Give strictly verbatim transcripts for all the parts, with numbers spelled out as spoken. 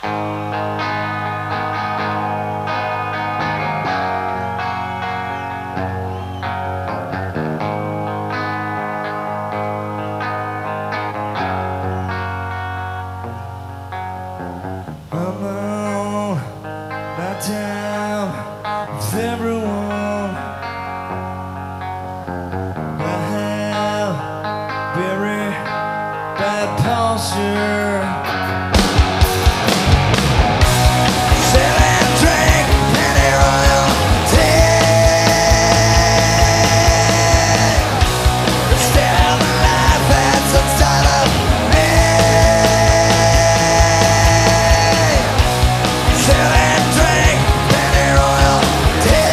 I'm on my time with everyone. I have very bad posture. Sit and drink penny royalty. Still the life that's inside of me. Sit and drink penny royalty.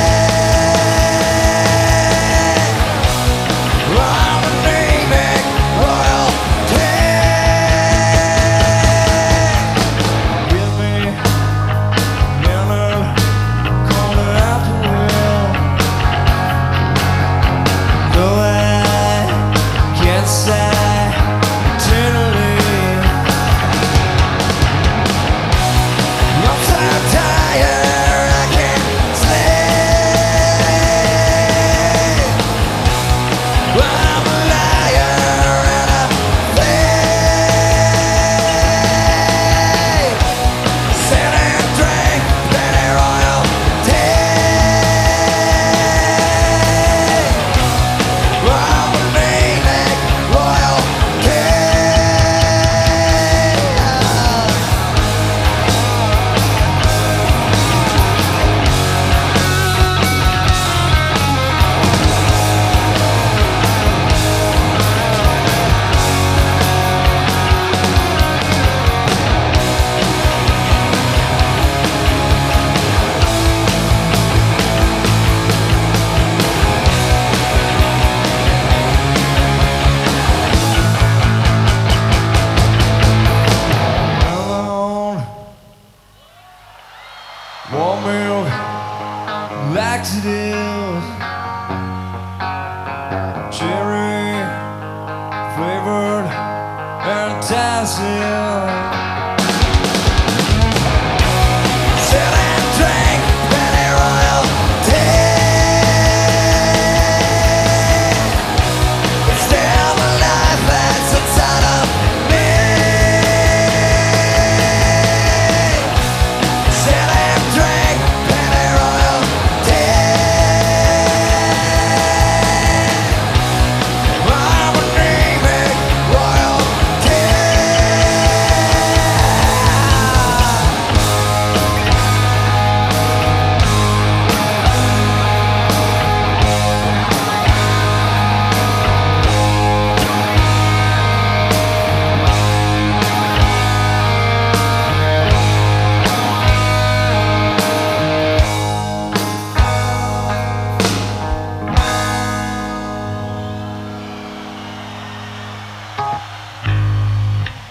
I'm anemic royalty. Give me Miller, call it out the will. Though I can't sigh eternally. I'm so tired, I can't sleep. I'm a liar and a thief. Sit and drink penny royalty. I'm anemic royalty. Warm milk, laxative.